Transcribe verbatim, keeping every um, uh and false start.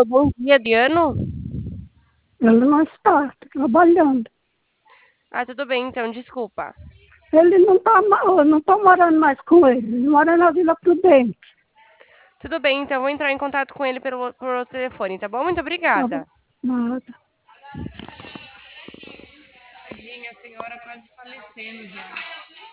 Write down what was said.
Alô, bom dia, Adriano? Ele não está, está trabalhando. Ah, tudo bem, então, desculpa. Ele não está não tô morando mais com ele, ele mora na Vila Prudente. Tudo bem, então, vou entrar em contato com ele pelo, pelo telefone, tá bom? Muito Tá bom. obrigada. Nada. Tadinha, a senhora quase falecendo já.